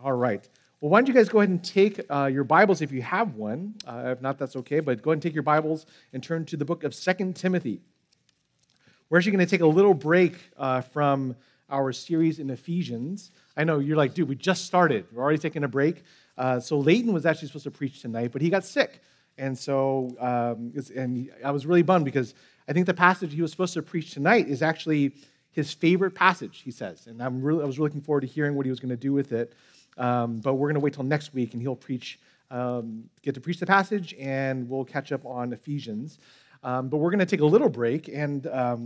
All right. Well, why don't you guys go ahead and take your Bibles if you have one. If not, that's okay. But go ahead and take your Bibles and turn to the book of 2 Timothy. We're actually going to take a little break from our series in Ephesians. I know you're like, dude, we just started. We're already taking a break. So Leighton was actually supposed to preach tonight, but he got sick. And so I was really bummed because I think the passage he was supposed to preach tonight is actually his favorite passage, he says. And I was really looking forward to hearing what he was going to do with it. But we're going to wait till next week, and he'll get to preach the passage, and we'll catch up on Ephesians. But we're going to take a little break and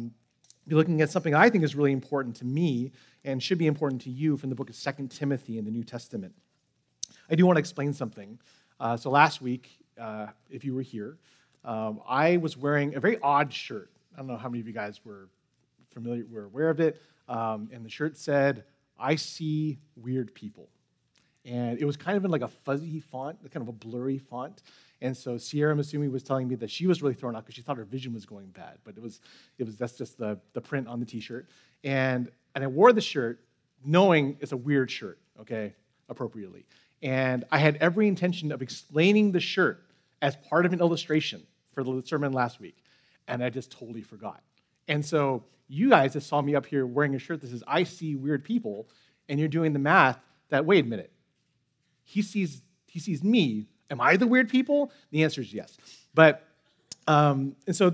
be looking at something I think is really important to me and should be important to you from the book of 2 Timothy in the New Testament. I do want to explain something. So last week, if you were here, I was wearing a very odd shirt. I don't know how many of you guys were aware of it. And the shirt said, "I see weird people." And it was kind of in like a fuzzy font, kind of a blurry font. And so Sierra Masumi was telling me that she was really thrown out because she thought her vision was going bad. But that's just the print on the T-shirt. And I wore the shirt knowing it's a weird shirt, okay, appropriately. And I had every intention of explaining the shirt as part of an illustration for the sermon last week. And I just totally forgot. And so you guys just saw me up here wearing a shirt that says, "I see weird people," and you're doing the math that, wait a minute, he sees me. Am I the weird people? The answer is yes. But, and so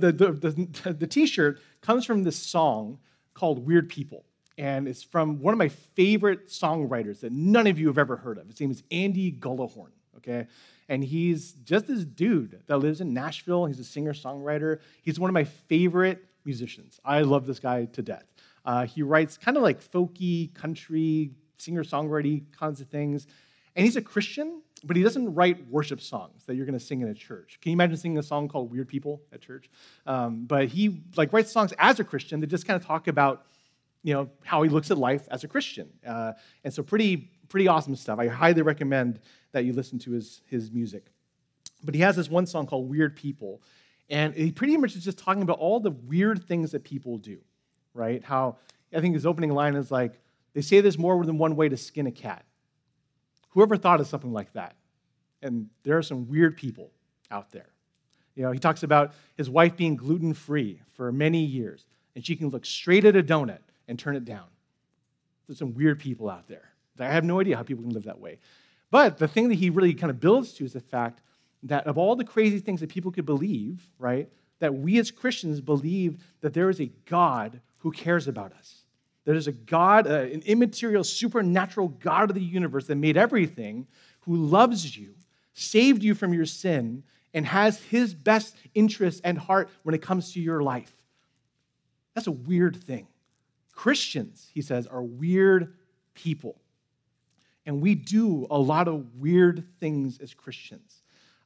the T-shirt comes from this song called "Weird People." And it's from one of my favorite songwriters that none of you have ever heard of. His name is Andy Gullahorn, okay? And he's just this dude that lives in Nashville. He's a singer-songwriter. He's one of my favorite musicians. I love this guy to death. He writes kind of like folky, country, singer-songwriter kinds of things. And he's a Christian, but he doesn't write worship songs that you're going to sing in a church. Can you imagine singing a song called "Weird People" at church? But he writes songs as a Christian that just kind of talk about how he looks at life as a Christian. And so pretty awesome stuff. I highly recommend that you listen to his music. But he has this one song called "Weird People," and he pretty much is just talking about all the weird things that people do, right? How, I think his opening line is like, they say there's more than one way to skin a cat. Whoever thought of something like that? And there are some weird people out there. He talks about his wife being gluten-free for many years, and she can look straight at a donut and turn it down. There's some weird people out there. I have no idea how people can live that way. But the thing that he really kind of builds to is the fact that of all the crazy things that people could believe, right, that we as Christians believe that there is a God who cares about us. There's a God, an immaterial, supernatural God of the universe that made everything, who loves you, saved you from your sin, and has his best interest and heart when it comes to your life. That's a weird thing. Christians, he says, are weird people. And we do a lot of weird things as Christians.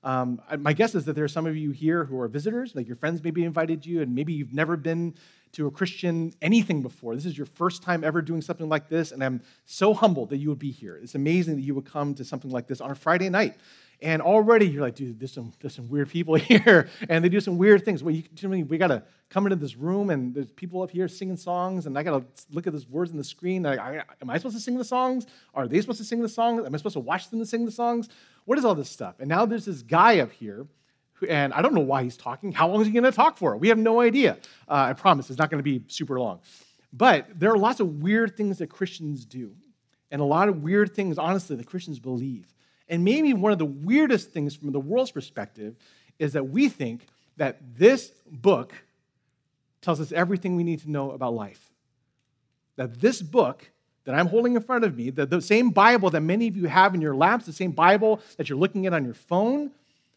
My guess is that there are some of you here who are visitors, like your friends maybe invited you, and maybe you've never been to a Christian anything before. This is your first time ever doing something like this, and I'm so humbled that you would be here. It's amazing that you would come to something like this on a Friday night. And already you're like, dude, there's some weird people here, and they do some weird things. Well, we got to come into this room, and there's people up here singing songs, and I got to look at these words on the screen. Am I supposed to sing the songs? Are they supposed to sing the songs? Am I supposed to watch them to sing the songs? What is all this stuff? And now there's this guy up here, and I don't know why he's talking. How long is he going to talk for? We have no idea. I promise it's not going to be super long. But there are lots of weird things that Christians do, and a lot of weird things, honestly, that Christians believe. And maybe one of the weirdest things from the world's perspective is that we think that this book tells us everything we need to know about life. That this book that I'm holding in front of me, the same Bible that many of you have in your laps, the same Bible that you're looking at on your phone,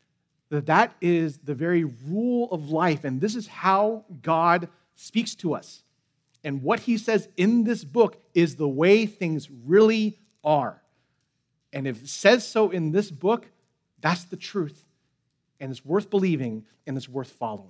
that is the very rule of life. And this is how God speaks to us. And what he says in this book is the way things really are. And if it says so in this book, that's the truth. And it's worth believing, and it's worth following.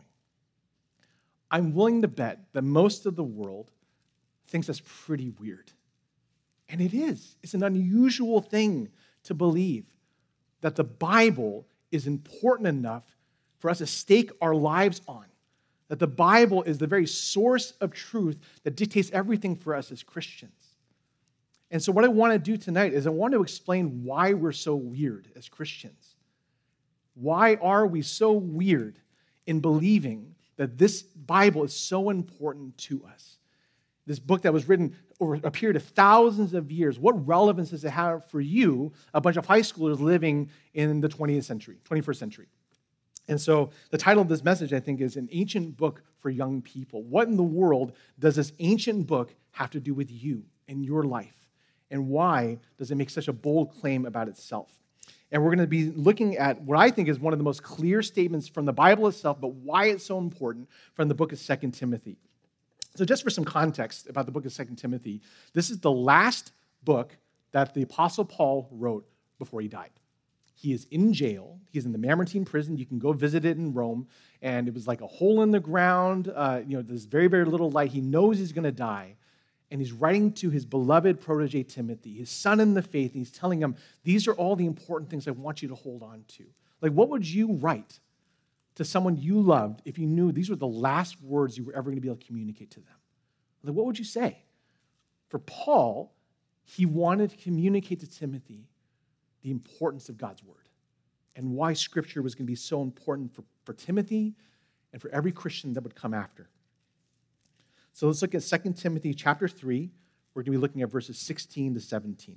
I'm willing to bet that most of the world thinks that's pretty weird. And it is. It's an unusual thing to believe that the Bible is important enough for us to stake our lives on. That the Bible is the very source of truth that dictates everything for us as Christians. And so what I want to do tonight is I want to explain why we're so weird as Christians. Why are we so weird in believing that this Bible is so important to us? This book that was written over a period of thousands of years, what relevance does it have for you, a bunch of high schoolers living in the 20th century, 21st century? And so the title of this message, I think, is An Ancient Book for Young People. What in the world does this ancient book have to do with you and your life? And why does it make such a bold claim about itself? And we're going to be looking at what I think is one of the most clear statements from the Bible itself, but why it's so important from the book of 2 Timothy. So just for some context about the book of 2 Timothy, this is the last book that the Apostle Paul wrote before he died. He is in jail. He's in the Mamertine prison. You can go visit it in Rome. And it was like a hole in the ground. There's very, very little light. He knows he's going to die. And he's writing to his beloved protege, Timothy, his son in the faith. And he's telling him, these are all the important things I want you to hold on to. Like, what would you write to someone you loved if you knew these were the last words you were ever going to be able to communicate to them? Like, what would you say? For Paul, he wanted to communicate to Timothy the importance of God's word and why Scripture was going to be so important for Timothy and for every Christian that would come after. So let's look at 2 Timothy chapter 3. We're going to be looking at verses 16 to 17.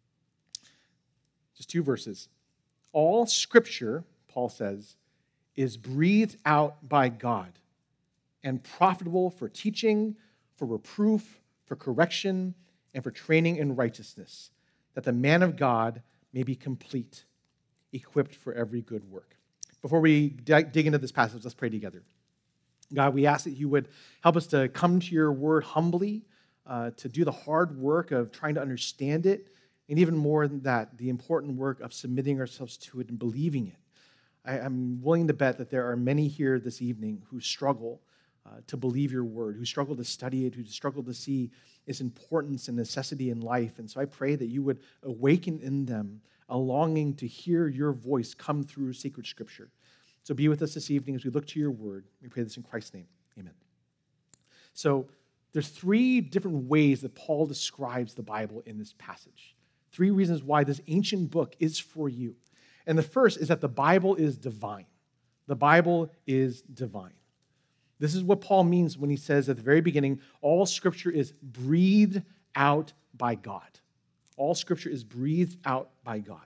Just 2 verses. All Scripture, Paul says, is breathed out by God and profitable for teaching, for reproof, for correction, and for training in righteousness, that the man of God may be complete, equipped for every good work. Before we dig into this passage, let's pray together. God, we ask that you would help us to come to your word humbly, to do the hard work of trying to understand it, and even more than that, the important work of submitting ourselves to it and believing it. I'm willing to bet that there are many here this evening who struggle to believe your word, who struggle to study it, who struggle to see its importance and necessity in life. And so I pray that you would awaken in them a longing to hear your voice come through sacred Scripture. So be with us this evening as we look to your word. We pray this in Christ's name. Amen. So there's 3 different ways that Paul describes the Bible in this passage. 3 reasons why this ancient book is for you. And the first is that the Bible is divine. The Bible is divine. This is what Paul means when he says at the very beginning, all Scripture is breathed out by God. All Scripture is breathed out by God.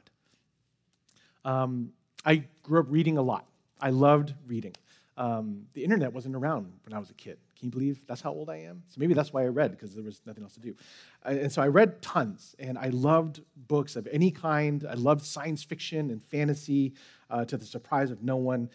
I grew up reading a lot. I loved reading. The internet wasn't around when I was a kid. Can you believe that's how old I am? So maybe that's why I read, because there was nothing else to do. And so I read tons, and I loved books of any kind. I loved science fiction and fantasy, to the surprise of no one.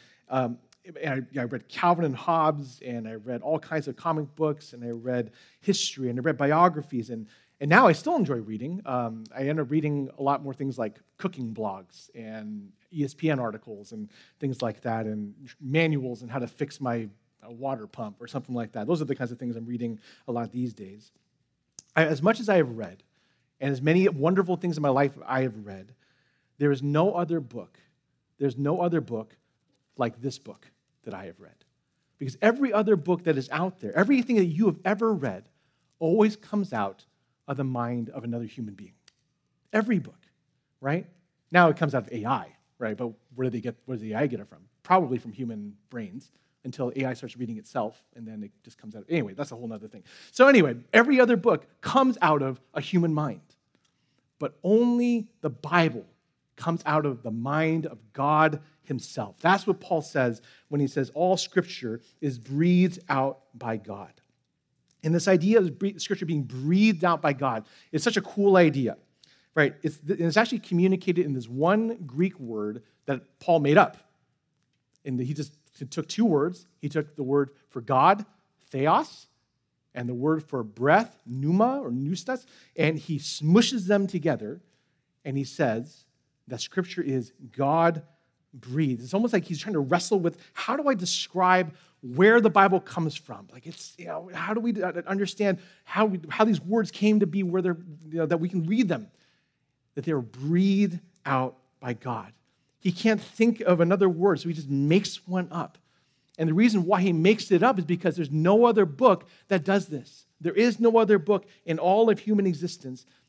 And I read Calvin and Hobbes, and I read all kinds of comic books, and I read history, and I read biographies, and now I still enjoy reading. I end up reading a lot more things like cooking blogs and ESPN articles and things like that, and manuals on how to fix my water pump or something like that. Those are the kinds of things I'm reading a lot these days. As much as I have read, and as many wonderful things in my life I have read, there is no other book. There's no other book like this book that I have read. Because every other book that is out there, everything that you have ever read, always comes out of the mind of another human being. Every book, right? Now it comes out of AI, right? But where does the AI get it from? Probably from human brains, until AI starts reading itself, and then it just comes out. Anyway, that's a whole other thing. So anyway, every other book comes out of a human mind. But only the Bible comes out of the mind of God himself. That's what Paul says when he says all Scripture is breathed out by God. And this idea of Scripture being breathed out by God is such a cool idea, right? It's actually communicated in this one Greek word that Paul made up. And he just took 2 words. He took the word for God, theos, and the word for breath, pneuma or pneustos, and he smushes them together, and he says that Scripture is God-breathed. It's almost like he's trying to wrestle with, how do I describe where the Bible comes from? Like, it's, how do we understand how these words came to be, where they're, that we can read them, that they were breathed out by God. He can't think of another word, so he just makes one up. And the reason why he makes it up is because there's no other book that does this. There is no other book in all of human existence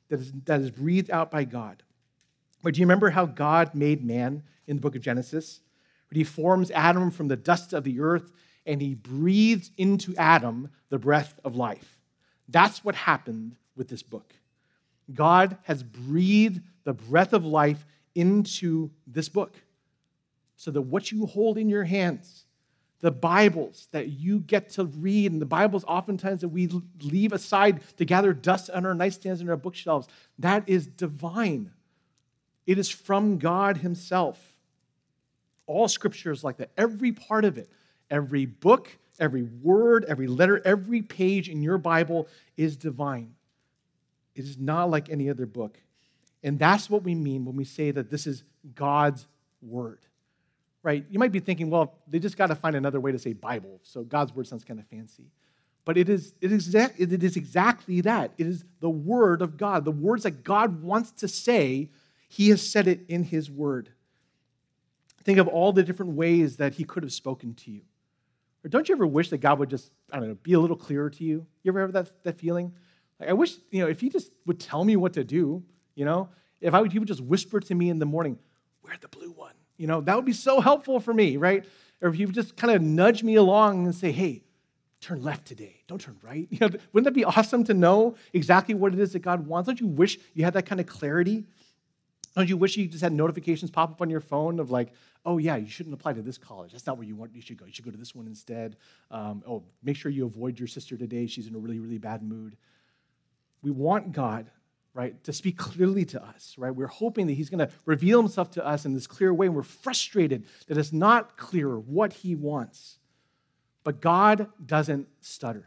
that is breathed out by God. But do you remember how God made man in the book of Genesis? He forms Adam from the dust of the earth, and he breathes into Adam the breath of life. That's what happened with this book. God has breathed the breath of life into this book so that what you hold in your hands, the Bibles that you get to read, and the Bibles oftentimes that we leave aside to gather dust on our nightstands and our bookshelves, that is divine. It is from God himself. All Scripture is like that. Every part of it, every book, every word, every letter, every page in your Bible is divine. It is not like any other book. And that's what we mean when we say that this is God's Word. Right? You might be thinking, well, they just got to find another way to say Bible, so God's Word sounds kind of fancy. But it is exactly that. It is the Word of God. The words that God wants to say, he has said it in his Word. Think of all the different ways that he could have spoken to you. Or don't you ever wish that God would just, be a little clearer to you? You ever have that feeling? Like, I wish, if he just would tell me what to do, if he would just whisper to me in the morning, "Wear the blue one." That would be so helpful for me, right? Or if he would just kind of nudge me along and say, "Hey, turn left today. Don't turn right." Wouldn't that be awesome to know exactly what it is that God wants? Don't you wish you had that kind of clarity? Don't you wish you just had notifications pop up on your phone of like, "Oh yeah, you shouldn't apply to this college. That's not where you should go. You should go to this one instead. Make sure you avoid your sister today. She's in a really, really bad mood." We want God, right, to speak clearly to us, right? We're hoping that he's going to reveal himself to us in this clear way, and we're frustrated that it's not clear what he wants. But God doesn't stutter.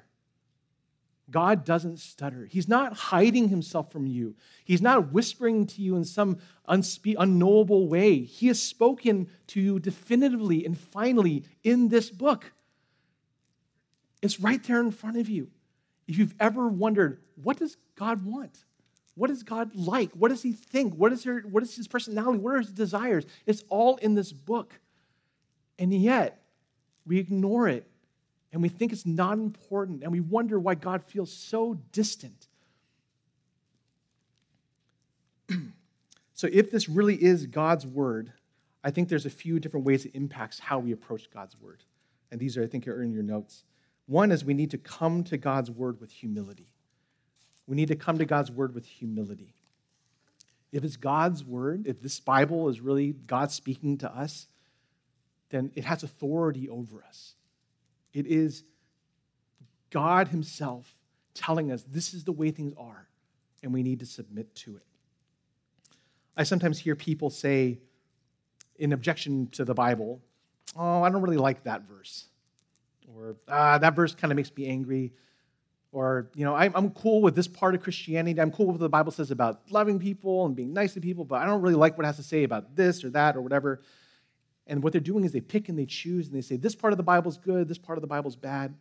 God doesn't stutter. He's not hiding himself from you. He's not whispering to you in some unknowable way. He has spoken to you definitively and finally in this book. It's right there in front of you. If you've ever wondered, what does God want? What is God like? What does he think? What is his personality? What are his desires? It's all in this book. And yet, we ignore it, and we think it's not important, and we wonder why God feels so distant. So if this really is God's word, I think there's a few different ways it impacts how we approach God's word. And these are, I think, are in your notes. One is we need to come to God's word with humility. We need to come to God's word with humility. If it's God's word, if this Bible is really God speaking to us, then it has authority over us. It is God himself telling us this is the way things are, and we need to submit to it. I sometimes hear people say, in objection to the Bible, "Oh, I don't really like that verse." Or, "That verse kind of makes me angry." Or, I'm cool with this part of Christianity. I'm cool with what the Bible says about loving people and being nice to people, but I don't really like what it has to say about this or that or whatever. And what they're doing is they pick and they choose and they say, this part of the Bible's good, this part of the Bible's bad.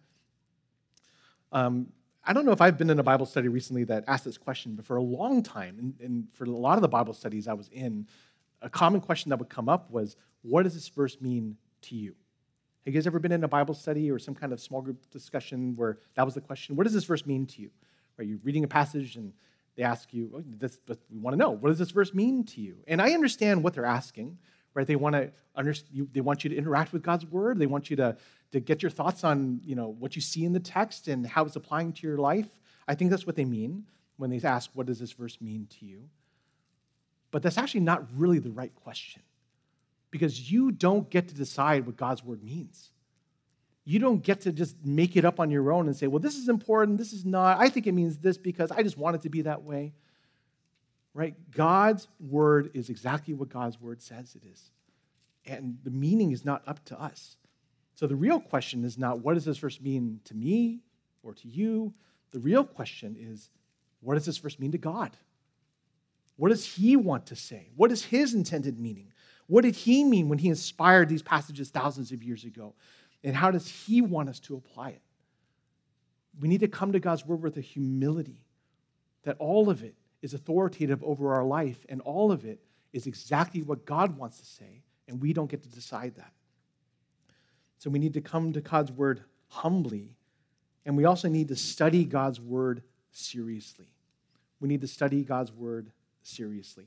I don't know if I've been in a Bible study recently that asked this question, but for a long time, and for a lot of the Bible studies I was in, a common question that would come up was, what does this verse mean to you? Have you guys ever been in a Bible study or some kind of small group discussion where that was the question? What does this verse mean to you? Are you reading a passage and they ask you, we want to know, what does this verse mean to you? And I understand what they're asking, right? They want you to interact with God's word. They want you to get your thoughts on, what you see in the text and how it's applying to your life. I think that's what they mean when they ask, what does this verse mean to you? But that's actually not really the right question. Because you don't get to decide what God's word means. You don't get to just make it up on your own and say, well, this is important, this is not. I think it means this because I just want it to be that way. Right? God's word is exactly what God's word says it is. And the meaning is not up to us. So the real question is not, what does this verse mean to me or to you? The real question is, what does this verse mean to God? What does he want to say? What is his intended meaning? What did he mean when he inspired these passages thousands of years ago? And how does he want us to apply it? We need to come to God's word with a humility that all of it is authoritative over our life, and all of it is exactly what God wants to say, and we don't get to decide that. So we need to come to God's word humbly, and we also need to study God's word seriously. we need to study God's word seriously.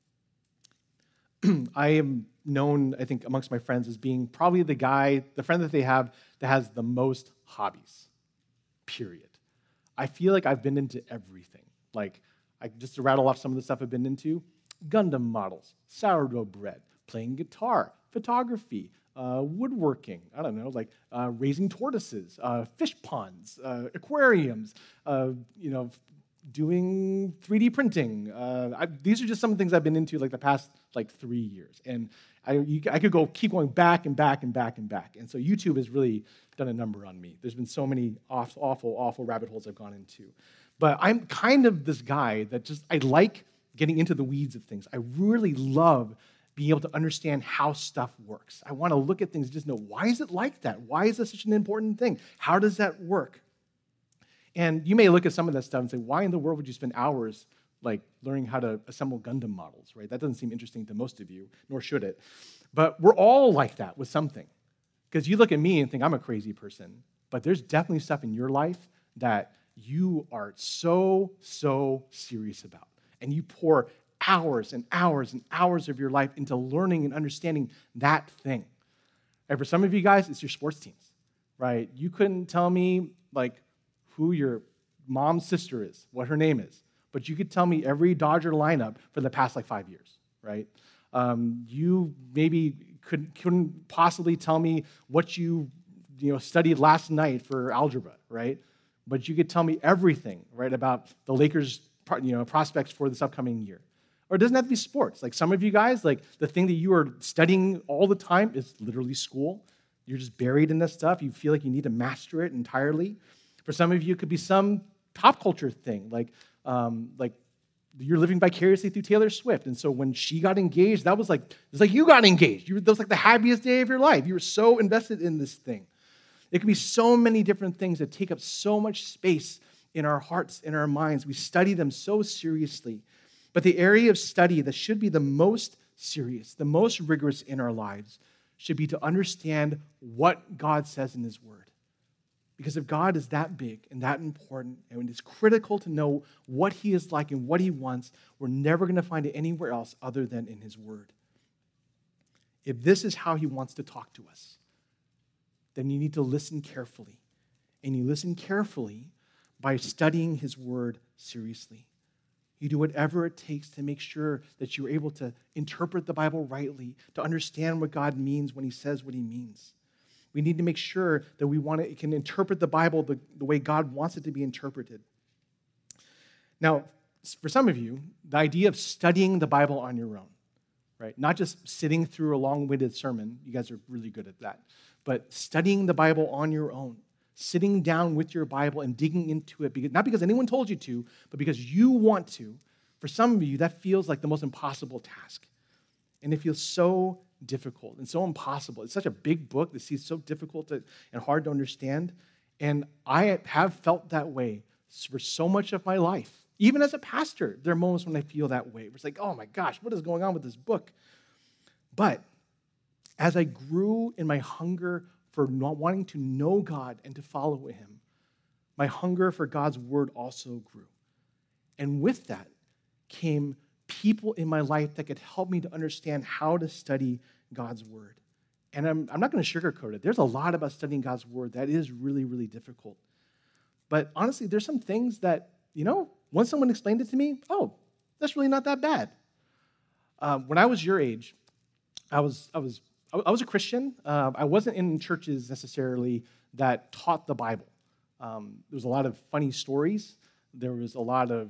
I am known, I think, amongst my friends as being probably the friend that they have that has the most hobbies, period. I feel like I've been into everything. Like, just to rattle off some of the stuff I've been into, Gundam models, sourdough bread, playing guitar, photography, woodworking, I don't know, like raising tortoises, fish ponds, aquariums, doing 3D printing. These are just some of the things I've been into like the past 3 years. And I could keep going back and back and back and back. And so YouTube has really done a number on me. There's been so many awful rabbit holes I've gone into. But I'm kind of this guy that I like getting into the weeds of things. I really love being able to understand how stuff works. I want to look at things and just know, why is it like that? Why is this such an important thing? How does that work? And you may look at some of that stuff and say, why in the world would you spend hours learning how to assemble Gundam models, right? That doesn't seem interesting to most of you, nor should it. But we're all like that with something. Because you look at me and think I'm a crazy person, but there's definitely stuff in your life that you are so serious about. And you pour hours and hours and hours of your life into learning and understanding that thing. And for some of you guys, it's your sports teams, right? You couldn't tell me who your mom's sister is, what her name is, but you could tell me every Dodger lineup for the past 5 years, right? You maybe couldn't possibly tell me what you studied last night for algebra, right? But you could tell me everything, right, about the Lakers' prospects for this upcoming year. Or it doesn't have to be sports. Some of you guys, the thing that you are studying all the time is literally school. You're just buried in this stuff. You feel like you need to master it entirely. For some of you, it could be some pop culture thing, like you're living vicariously through Taylor Swift. And so when she got engaged, it was like you got engaged. That was the happiest day of your life. You were so invested in this thing. It could be so many different things that take up so much space in our hearts, in our minds. We study them so seriously. But the area of study that should be the most serious, the most rigorous in our lives, should be to understand what God says in His Word. Because if God is that big and that important, and it's critical to know what He is like and what He wants, we're never going to find it anywhere else other than in His Word. If this is how He wants to talk to us, then you need to listen carefully. And you listen carefully by studying His Word seriously. You do whatever it takes to make sure that you're able to interpret the Bible rightly, to understand what God means when He says what He means. We need to make sure that we can interpret the Bible the way God wants it to be interpreted. Now, for some of you, the idea of studying the Bible on your own, right? Not just sitting through a long-winded sermon. You guys are really good at that. But studying the Bible on your own, sitting down with your Bible and digging into it, not because anyone told you to, but because you want to. For some of you, that feels like the most impossible task. And it feels so difficult and so impossible. It's such a big book that seems so difficult and hard to understand. And I have felt that way for so much of my life. Even as a pastor, there are moments when I feel that way. It's like, oh my gosh, what is going on with this book? But as I grew in my hunger for not wanting to know God and to follow Him, my hunger for God's Word also grew. And with that came people in my life that could help me to understand how to study God's Word. And I'm not going to sugarcoat it. There's a lot about studying God's Word that is really, really difficult. But honestly, there's some things that, once someone explained it to me, oh, that's really not that bad. When I was your age, I was a Christian. I wasn't in churches necessarily that taught the Bible. There was a lot of funny stories. There was a lot of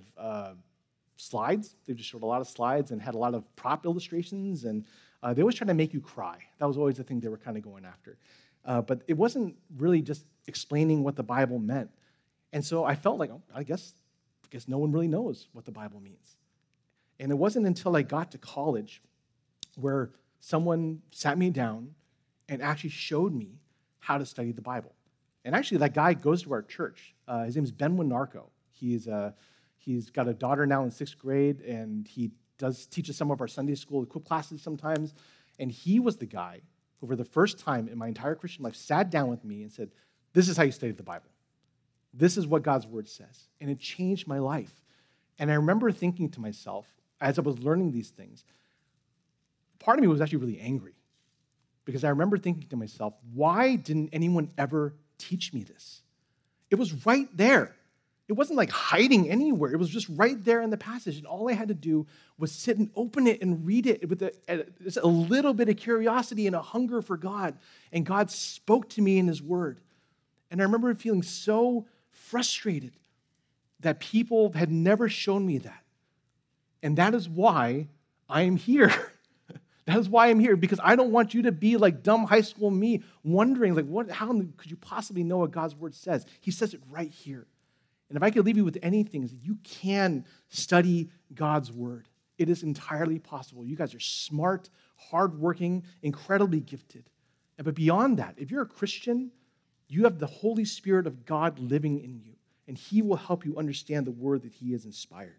slides. They just showed a lot of slides and had a lot of prop illustrations, and they always tried to make you cry. That was always the thing they were kind of going after. But it wasn't really just explaining what the Bible meant. And so I felt like, I guess no one really knows what the Bible means. And it wasn't until I got to college where someone sat me down and actually showed me how to study the Bible. And actually, that guy goes to our church. His name is Ben Winarco. He's got a daughter now in 6th grade, and he teaches some of our Sunday school equip classes sometimes. And he was the guy who, for the first time in my entire Christian life, sat down with me and said, this is how you study the Bible. This is what God's Word says. And it changed my life. And I remember thinking to myself, as I was learning these things, part of me was actually really angry because I remember thinking to myself, why didn't anyone ever teach me this? It was right there. It wasn't like hiding anywhere. It was just right there in the passage. And all I had to do was sit and open it and read it with just a little bit of curiosity and a hunger for God. And God spoke to me in his word. And I remember feeling so frustrated that people had never shown me that. And that is why I am here. That is why I'm here, because I don't want you to be like dumb high school me, wondering, like, how could you possibly know what God's word says? He says it right here. And if I could leave you with anything, is that you can study God's word. It is entirely possible. You guys are smart, hardworking, incredibly gifted. But beyond that, if you're a Christian, you have the Holy Spirit of God living in you, and he will help you understand the word that he has inspired.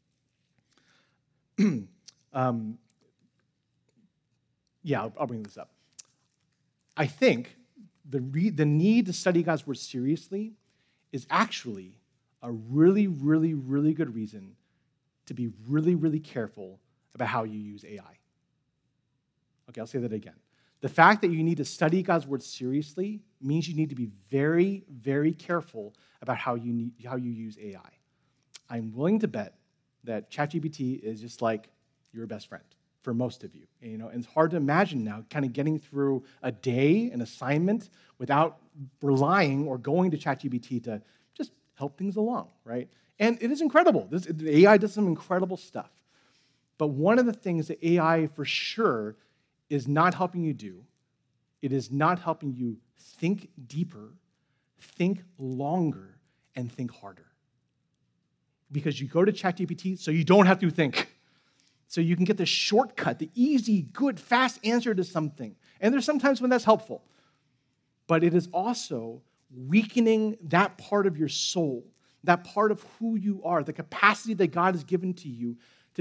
I'll bring this up. I think the need to study God's word seriously is actually a really, really, really good reason to be really, really careful about how you use AI. Okay, I'll say that again. The fact that you need to study God's word seriously means you need to be very, very careful about how you use AI. I'm willing to bet that ChatGPT is just like your best friend for most of you. And it's hard to imagine now kind of getting through a day, an assignment, without relying or going to ChatGPT to just help things along, right? And it is incredible. The AI does some incredible stuff. But one of the things that AI for sure is not helping you do, it is not helping you think deeper, think longer, and think harder. Because you go to ChatGPT so you don't have to think. So you can get the shortcut, the easy, good, fast answer to something. And there's sometimes when that's helpful. But it is also weakening that part of your soul, that part of who you are, the capacity that God has given to you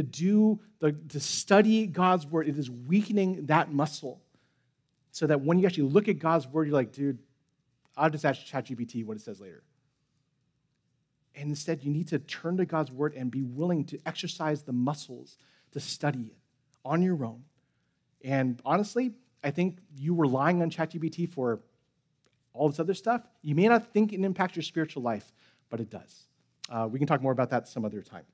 to study God's word. It is weakening that muscle so that when you actually look at God's word, you're like, dude, I'll just ask ChatGPT what it says later. And instead, you need to turn to God's word and be willing to exercise the muscles to study it on your own. And honestly, I think you relying on ChatGPT for all this other stuff, you may not think it impacts your spiritual life, but it does. We can talk more about that some other time.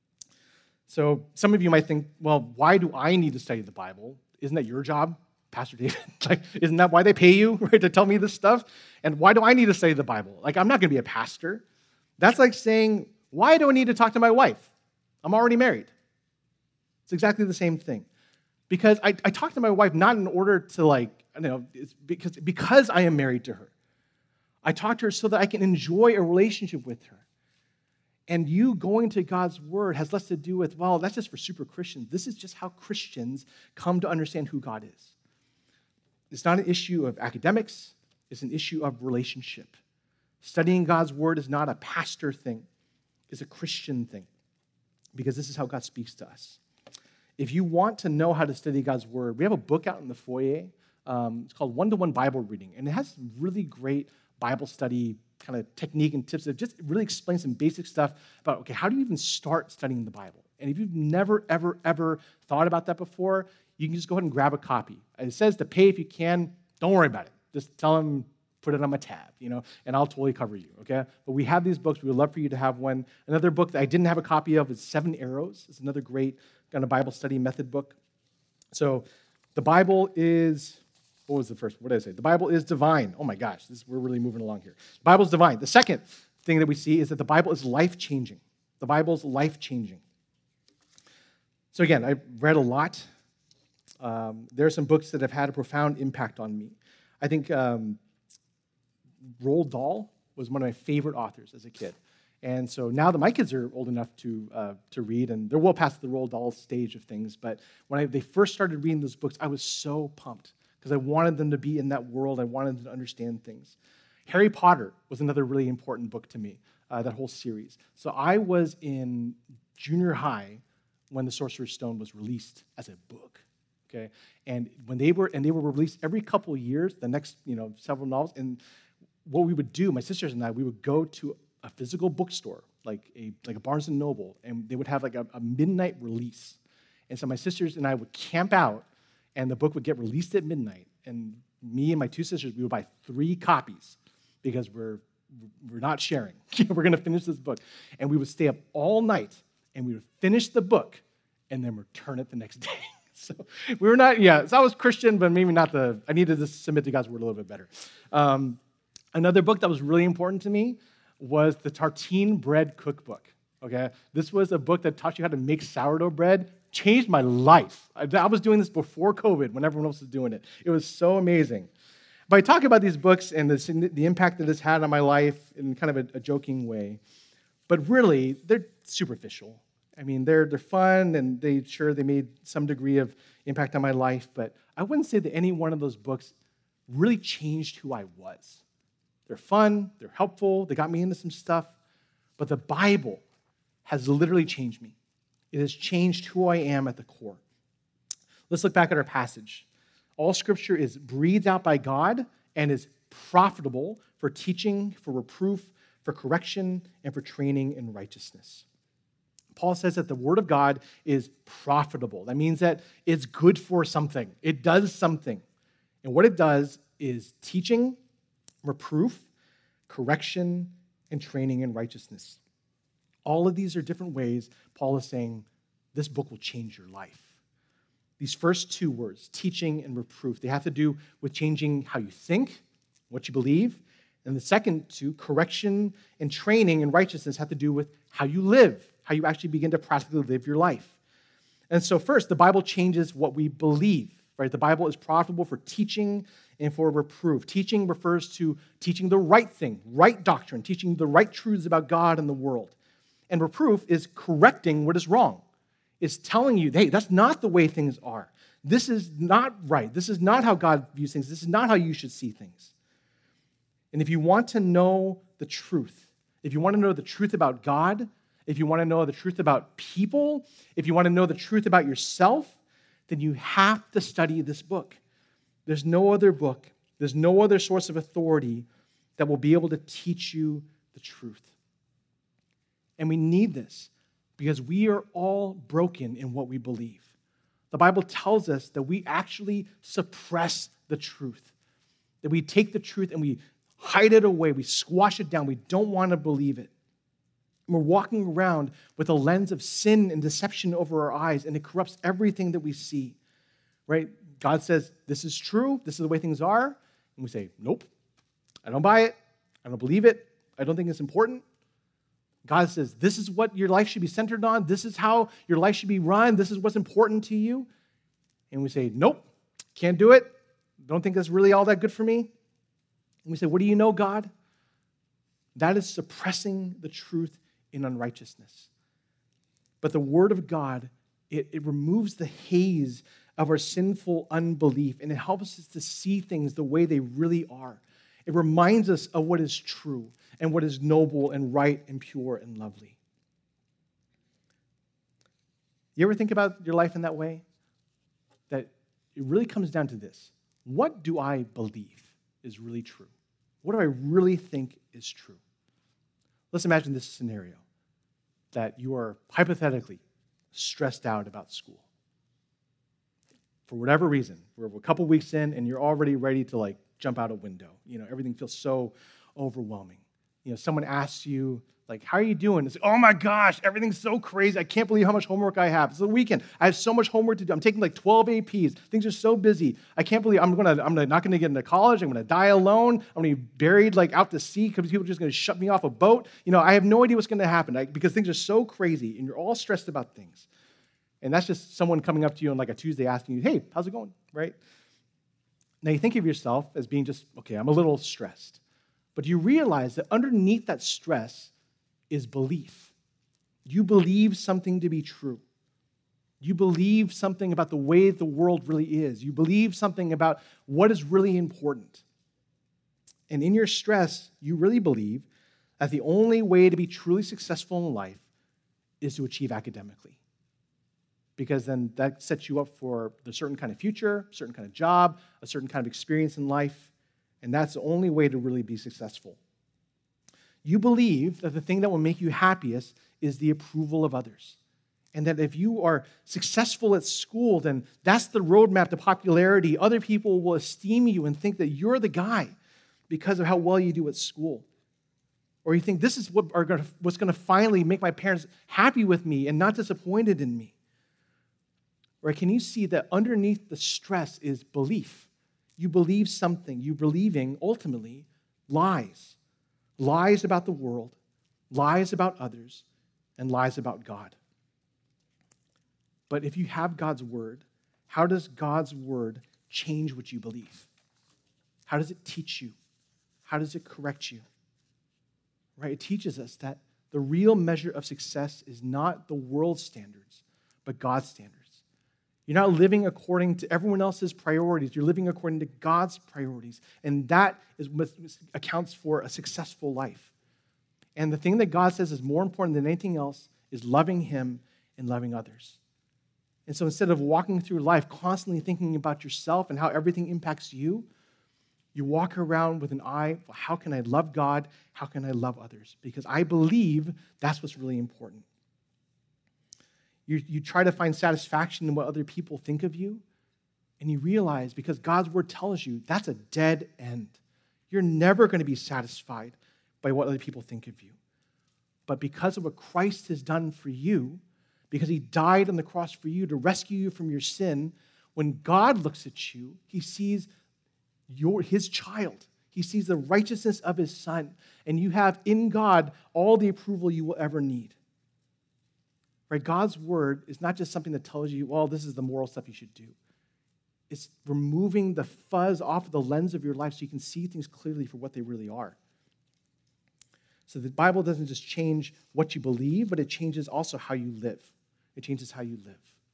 So some of you might think, well, why do I need to study the Bible? Isn't that your job, Pastor David? Isn't that why they pay you, right, to tell me this stuff? And why do I need to study the Bible? I'm not going to be a pastor. That's like saying, why do I need to talk to my wife? I'm already married. It's exactly the same thing. Because I talk to my wife not in order to it's because I am married to her. I talk to her so that I can enjoy a relationship with her. And you going to God's word has less to do with, well, that's just for super Christians. This is just how Christians come to understand who God is. It's not an issue of academics. It's an issue of relationship. Studying God's word is not a pastor thing. It's a Christian thing. Because this is how God speaks to us. If you want to know how to study God's word, we have a book out in the foyer. It's called One-to-One Bible Reading. And it has really great Bible study kind of technique and tips that just really explain some basic stuff about, okay, how do you even start studying the Bible? And if you've never, ever, ever thought about that before, you can just go ahead and grab a copy. It says to pay if you can. Don't worry about it. Just tell them, put it on my tab, and I'll totally cover you, okay? But we have these books. We would love for you to have one. Another book that I didn't have a copy of is 7 Arrows. It's another great kind of Bible study method book. So the Bible is... What was the first? What did I say? The Bible is divine. Oh my gosh, we're really moving along here. The Bible is divine. The second thing that we see is that the Bible is life-changing. The Bible's life-changing. So again, I've read a lot. There are some books that have had a profound impact on me. I think Roald Dahl was one of my favorite authors as a kid. And so now that my kids are old enough to read, and they're well past the Roald Dahl stage of things, but when they first started reading those books, I was so pumped, because I wanted them to be in that world. I wanted them to understand things. Harry Potter was another really important book to me, that whole series. So I was in junior high when The Sorcerer's Stone was released as a book, okay? And when they were released every couple of years, the next, several novels, and what we would do, my sisters and I, we would go to a physical bookstore like a Barnes & Noble, and they would have like a midnight release. And so my sisters and I would camp out, and the book would get released at midnight. And me and my two sisters, we would buy 3 copies because we're not sharing. We're going to finish this book. And we would stay up all night, and we would finish the book, and then return it the next day. So we were not, so I was Christian, but maybe not I needed to submit to God's word a little bit better. Another book that was really important to me was the Tartine Bread Cookbook, okay? This was a book that taught you how to make sourdough bread. Changed my life. I was doing this before COVID when everyone else was doing it. It was so amazing. But I talk about these books and the impact that it's had on my life in kind of a joking way. But really, they're superficial. I mean, they're fun, and they made some degree of impact on my life, but I wouldn't say that any one of those books really changed who I was. They're fun, they're helpful, they got me into some stuff, but the Bible has literally changed me. It has changed who I am at the core. Let's look back at our passage. All Scripture is breathed out by God and is profitable for teaching, for reproof, for correction, and for training in righteousness. Paul says that the Word of God is profitable. That means that it's good for something. It does something. And what it does is teaching, reproof, correction, and training in righteousness. All of these are different ways Paul is saying this book will change your life. These first 2 words, teaching and reproof, they have to do with changing how you think, what you believe. And the second 2, correction and training in righteousness, have to do with how you live, how you actually begin to practically live your life. And so first, the Bible changes what we believe, right? The Bible is profitable for teaching and for reproof. Teaching refers to teaching the right thing, right doctrine, teaching the right truths about God and the world. And reproof is correcting what is wrong. It's telling you, hey, that's not the way things are. This is not right. This is not how God views things. This is not how you should see things. And if you want to know the truth, if you want to know the truth about God, if you want to know the truth about people, if you want to know the truth about yourself, then you have to study this book. There's no other book, there's no other source of authority that will be able to teach you the truth. And we need this because we are all broken in what we believe. The Bible tells us that we actually suppress the truth, that we take the truth and we hide it away, we squash it down, we don't want to believe it. And we're walking around with a lens of sin and deception over our eyes, and it corrupts everything that we see, right? God says, this is true, this is the way things are, and we say, nope, I don't buy it, I don't believe it, I don't think it's important. God says, this is what your life should be centered on. This is how your life should be run. This is what's important to you. And we say, nope, can't do it. Don't think that's really all that good for me. And we say, what do you know, God? That is suppressing the truth in unrighteousness. But the Word of God, it removes the haze of our sinful unbelief, and it helps us to see things the way they really are. It reminds us of what is true and what is noble and right and pure and lovely. You ever think about your life in that way? That it really comes down to this. What do I believe is really true? What do I really think is true? Let's imagine this scenario, that you are hypothetically stressed out about school. For whatever reason, we're a couple weeks in and you're already ready to jump out a window. Everything feels so overwhelming. Someone asks you, how are you doing? It's oh my gosh, everything's so crazy. I can't believe how much homework I have. It's the weekend. I have so much homework to do. I'm taking 12 APs. Things are so busy. I can't believe I'm not going to get into college. I'm going to die alone. I'm going to be buried out to sea because people are just going to shut me off a boat. I have no idea what's going to happen because things are so crazy and you're all stressed about things. And that's just someone coming up to you on a Tuesday asking you, hey, how's it going, right? Now you think of yourself as being just, okay, I'm a little stressed. But you realize that underneath that stress is belief. You believe something to be true. You believe something about the way the world really is. You believe something about what is really important. And in your stress, you really believe that the only way to be truly successful in life is to achieve academically. Because then that sets you up for a certain kind of future, a certain kind of job, a certain kind of experience in life, and that's the only way to really be successful. You believe that the thing that will make you happiest is the approval of others. And that if you are successful at school, then that's the roadmap to popularity. Other people will esteem you and think that you're the guy because of how well you do at school. Or you think this is what's going to finally make my parents happy with me and not disappointed in me. Or can you see that underneath the stress is belief? You believe something. You believing, ultimately, lies. Lies about the world, lies about others, and lies about God. But if you have God's word, how does God's word change what you believe? How does it teach you? How does it correct you? Right? It teaches us that the real measure of success is not the world's standards, but God's standards. You're not living according to everyone else's priorities. You're living according to God's priorities. And that is what accounts for a successful life. And the thing that God says is more important than anything else is loving Him and loving others. And so instead of walking through life constantly thinking about yourself and how everything impacts you, you walk around with an eye, well, how can I love God? How can I love others? Because I believe that's what's really important. You try to find satisfaction in what other people think of you, and you realize, because God's word tells you, that's a dead end. You're never going to be satisfied by what other people think of you. But because of what Christ has done for you, because He died on the cross for you to rescue you from your sin, when God looks at you, He sees His child. He sees the righteousness of His Son, and you have in God all the approval you will ever need. Right? God's word is not just something that tells you, well, this is the moral stuff you should do. It's removing the fuzz off of the lens of your life so you can see things clearly for what they really are. So the Bible doesn't just change what you believe, but it changes also how you live. It changes how you live.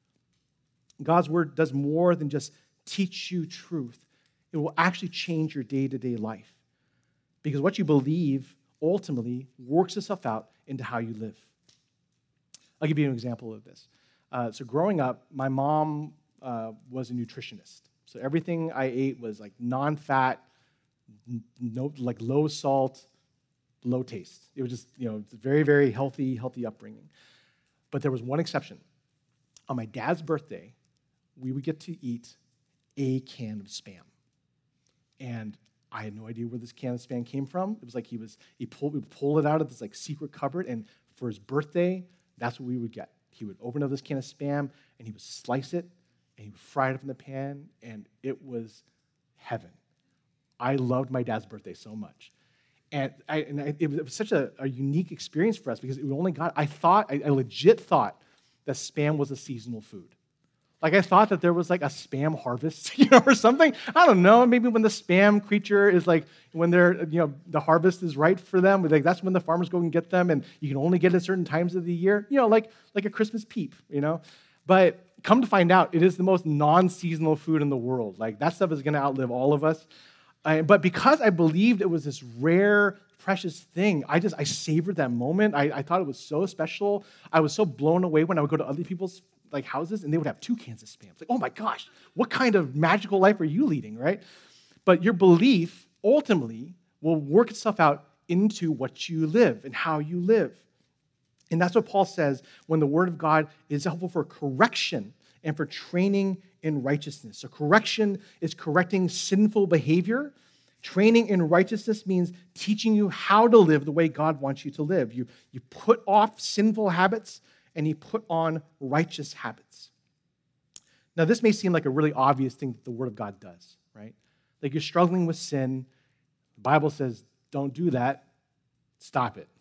God's word does more than just teach you truth. It will actually change your day-to-day life. Because what you believe ultimately works itself out into how you live. I'll give you an example of this. So growing up, my mom was a nutritionist. So everything I ate was like non-fat, no, like low salt, low taste. It was just, very, very healthy upbringing. But there was one exception. On my dad's birthday, we would get to eat a can of Spam. And I had no idea where this can of Spam came from. It was like we would pull it out of this like secret cupboard, and for his birthday, that's what we would get. He would open up this can of Spam, and he would slice it, and he would fry it up in the pan, and it was heaven. I loved my dad's birthday so much. And it was such a unique experience for us because we only got, I legit thought that Spam was a seasonal food. Like I thought that there was like a Spam harvest, or something. I don't know. Maybe when the Spam creature is like, when they're, the harvest is right for them, like that's when the farmers go and get them, and you can only get it at certain times of the year, like a Christmas peep, But come to find out, it is the most non-seasonal food in the world. Like that stuff is going to outlive all of us. But because I believed it was this rare, precious thing, I savored that moment. I thought it was so special. I was so blown away when I would go to other people's houses and they would have 2 cans of Spam. It's like, oh my gosh, what kind of magical life are you leading, right? But your belief ultimately will work itself out into what you live and how you live. And that's what Paul says when the word of God is helpful for correction and for training in righteousness. So correction is correcting sinful behavior. Training in righteousness means teaching you how to live the way God wants you to live. You put off sinful habits and you put on righteous habits. Now, this may seem like a really obvious thing that the Word of God does, right? Like you're struggling with sin. The Bible says, don't do that. Stop it,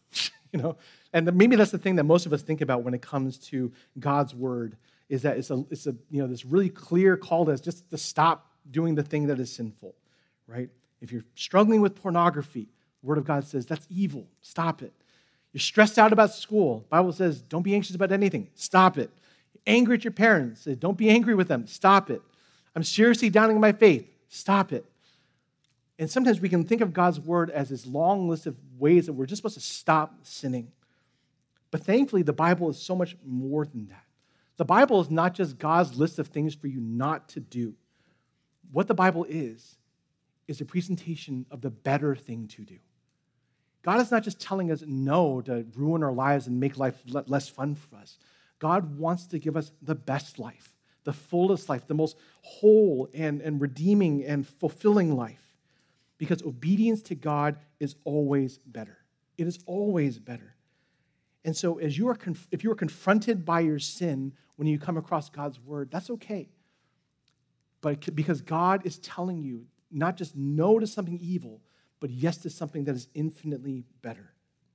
And maybe that's the thing that most of us think about when it comes to God's Word, is that it's a this really clear call to us just to stop doing the thing that is sinful, right? If you're struggling with pornography, the Word of God says that's evil. Stop it. You're stressed out about school. The Bible says don't be anxious about anything. Stop it. You're angry at your parents. Don't be angry with them. Stop it. I'm seriously doubting my faith. Stop it. And sometimes we can think of God's Word as this long list of ways that we're just supposed to stop sinning. But thankfully, the Bible is so much more than that. The Bible is not just God's list of things for you not to do. What the Bible is a presentation of the better thing to do. God is not just telling us no to ruin our lives and make life less fun for us. God wants to give us the best life, the fullest life, the most whole and redeeming and fulfilling life. Because obedience to God is always better. It is always better. And so if you are confronted by your sin when you come across God's word, that's okay. But because God is telling you not just no to something evil, but yes to something that is infinitely better.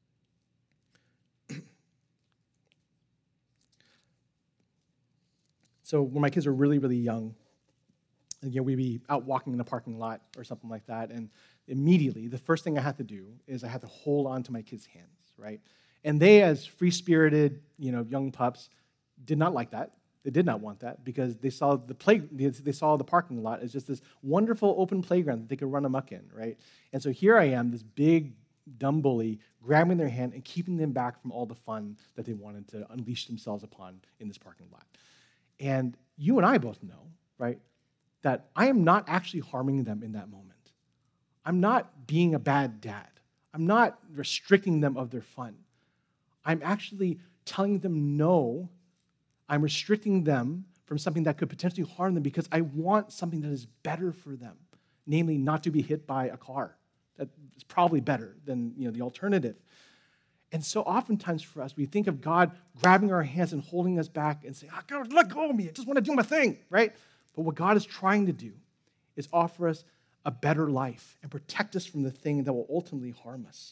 So when my kids were really, really young, we'd be out walking in the parking lot or something like that, and immediately, the first thing I had to do is I had to hold on to my kids' hands, right? And they, as free-spirited, young pups, did not like that. They did not want that because they saw the parking lot as just this wonderful open playground that they could run amok in, right? And so here I am, this big, dumb bully, grabbing their hand and keeping them back from all the fun that they wanted to unleash themselves upon in this parking lot. And you and I both know, right, that I am not actually harming them in that moment. I'm not being a bad dad. I'm not restricting them of their fun. I'm actually telling them no. I'm restricting them from something that could potentially harm them because I want something that is better for them, namely not to be hit by a car. That is probably better than the alternative. And so oftentimes for us, we think of God grabbing our hands and holding us back and saying, God, let go of me. I just want to do my thing, right? But what God is trying to do is offer us a better life and protect us from the thing that will ultimately harm us.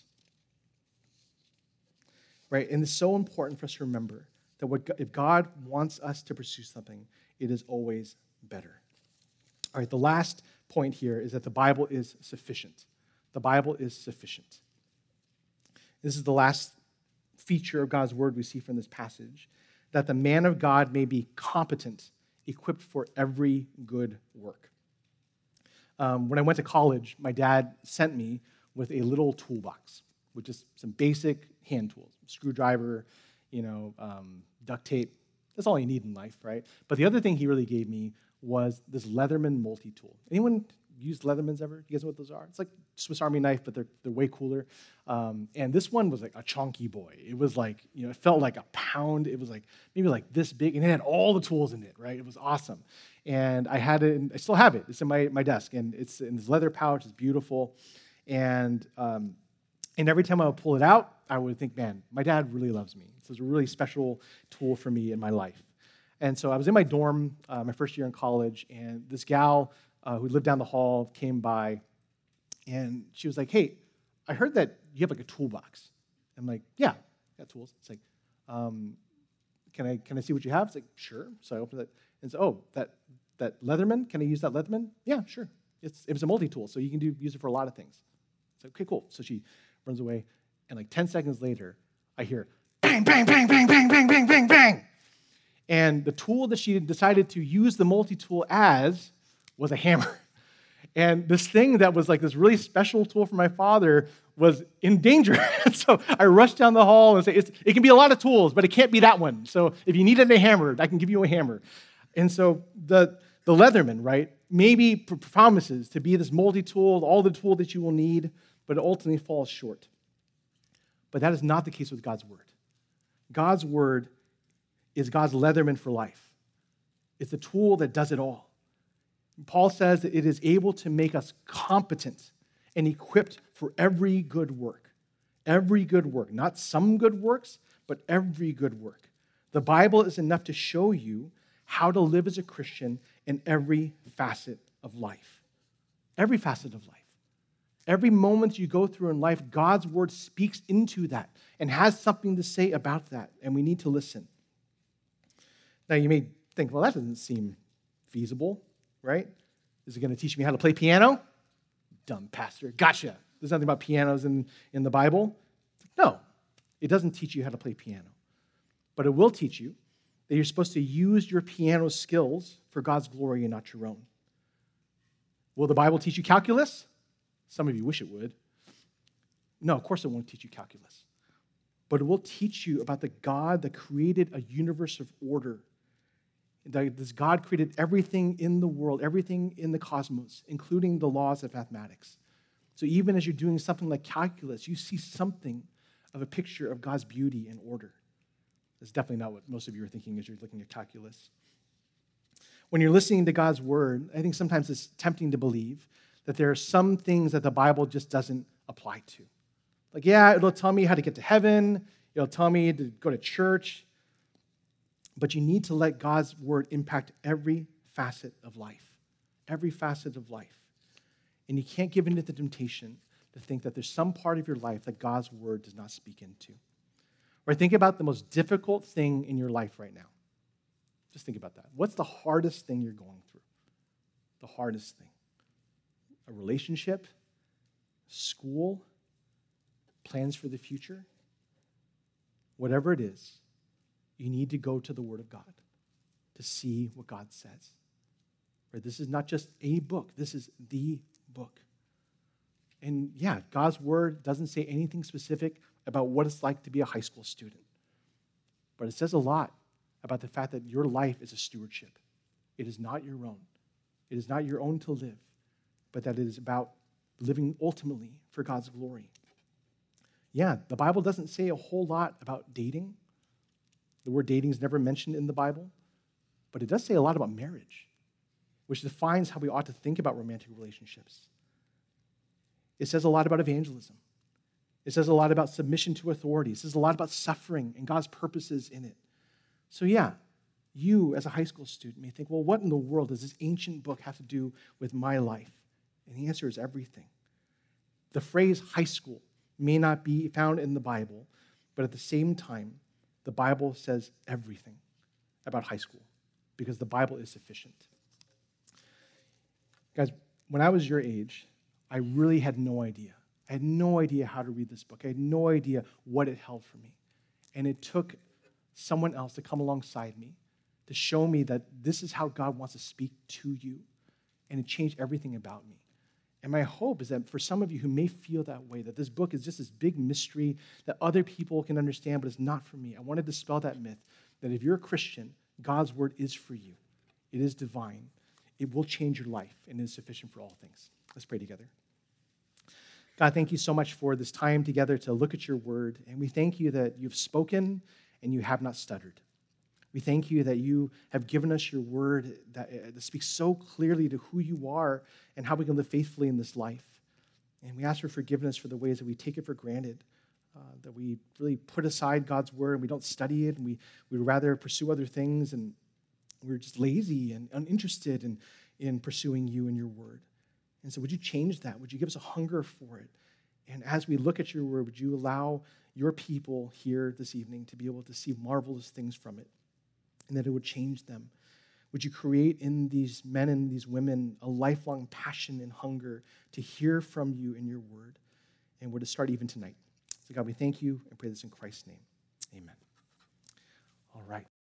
Right? And it's so important for us to remember that if God wants us to pursue something, it is always better. All right, the last point here is that the Bible is sufficient. The Bible is sufficient. This is the last feature of God's word we see from this passage, that the man of God may be competent, equipped for every good work. When I went to college, my dad sent me with a little toolbox with just some basic hand tools, screwdriver, duct tape. That's all you need in life, right? But the other thing he really gave me was this Leatherman multi-tool. Anyone used Leathermans ever? You guys know what those are? It's like Swiss Army knife, but they're way cooler. And this one was like a chunky boy. It was like, it felt like a pound. It was like maybe like this big, and it had all the tools in it, right? It was awesome. And I had it, and I still have it. It's in my desk, and it's in this leather pouch. It's beautiful. And every time I would pull it out, I would think, man, my dad really loves me. This is a really special tool for me in my life. And so I was in my dorm my first year in college, and this gal who lived down the hall came by, and she was like, hey, I heard that you have like a toolbox. I'm like, yeah, I got tools. It's like, can I see what you have? It's like, sure. So I opened it, and so, that Leatherman, can I use that Leatherman? Yeah, sure. It was a multi-tool, so you can use it for a lot of things. It's like, okay, cool. So she runs away, and like 10 seconds later, I hear bang, bang, bang, bang, bang, bang, bang, bang, bang. And the tool that she decided to use the multi-tool as was a hammer. And this thing that was like this really special tool for my father was in danger. So I rushed down the hall and said, it can be a lot of tools, but it can't be that one. So if you needed a hammer, I can give you a hammer. And so the Leatherman, right, maybe promises to be this multi-tool, all the tool that you will need, but it ultimately falls short. But that is not the case with God's word. God's word is God's Leatherman for life. It's the tool that does it all. Paul says that it is able to make us competent and equipped for every good work. Every good work. Not some good works, but every good work. The Bible is enough to show you how to live as a Christian in every facet of life. Every facet of life. Every moment you go through in life, God's word speaks into that and has something to say about that, and we need to listen. Now, you may think, well, that doesn't seem feasible, right? Is it going to teach me how to play piano? Dumb pastor. Gotcha. There's nothing about pianos in the Bible. No, it doesn't teach you how to play piano. But it will teach you that you're supposed to use your piano skills for God's glory and not your own. Will the Bible teach you calculus? Some of you wish it would. No, of course it won't teach you calculus. But it will teach you about the God that created a universe of order. This God created everything in the world, everything in the cosmos, including the laws of mathematics. So even as you're doing something like calculus, you see something of a picture of God's beauty and order. That's definitely not what most of you are thinking as you're looking at calculus. When you're listening to God's word, I think sometimes it's tempting to believe that there are some things that the Bible just doesn't apply to. Like, yeah, it'll tell me how to get to heaven. It'll tell me to go to church. But you need to let God's word impact every facet of life. Every facet of life. And you can't give in to the temptation to think that there's some part of your life that God's word does not speak into. Or think about the most difficult thing in your life right now. Just think about that. What's the hardest thing you're going through? The hardest thing. A relationship, school, plans for the future. Whatever it is, you need to go to the Word of God to see what God says. Right? This is not just a book. This is the book. And yeah, God's Word doesn't say anything specific about what it's like to be a high school student. But it says a lot about the fact that your life is a stewardship. It is not your own. It is not your own to live, but that it is about living ultimately for God's glory. Yeah, the Bible doesn't say a whole lot about dating. The word dating is never mentioned in the Bible, but it does say a lot about marriage, which defines how we ought to think about romantic relationships. It says a lot about evangelism. It says a lot about submission to authority. It says a lot about suffering and God's purposes in it. So yeah, you as a high school student may think, well, what in the world does this ancient book have to do with my life? And the answer is everything. The phrase high school may not be found in the Bible, but at the same time, the Bible says everything about high school because the Bible is sufficient. Guys, when I was your age, I really had no idea. I had no idea how to read this book. I had no idea what it held for me. And it took someone else to come alongside me to show me that this is how God wants to speak to you. And it changed everything about me. And my hope is that for some of you who may feel that way, that this book is just this big mystery that other people can understand, but it's not for me. I want to dispel that myth that if you're a Christian, God's word is for you. It is divine. It will change your life and is sufficient for all things. Let's pray together. God, thank you so much for this time together to look at your word. And we thank you that you've spoken and you have not stuttered. We thank you that you have given us your word that speaks so clearly to who you are and how we can live faithfully in this life. And we ask for forgiveness for the ways that we take it for granted, that we really put aside God's word and we don't study it and we'd rather pursue other things and we're just lazy and uninterested in pursuing you and your word. And so would you change that? Would you give us a hunger for it? And as we look at your word, would you allow your people here this evening to be able to see marvelous things from it and that it would change them? Would you create in these men and these women a lifelong passion and hunger to hear from you in your word? And would it start even tonight? So God, we thank you and pray this in Christ's name. Amen. All right.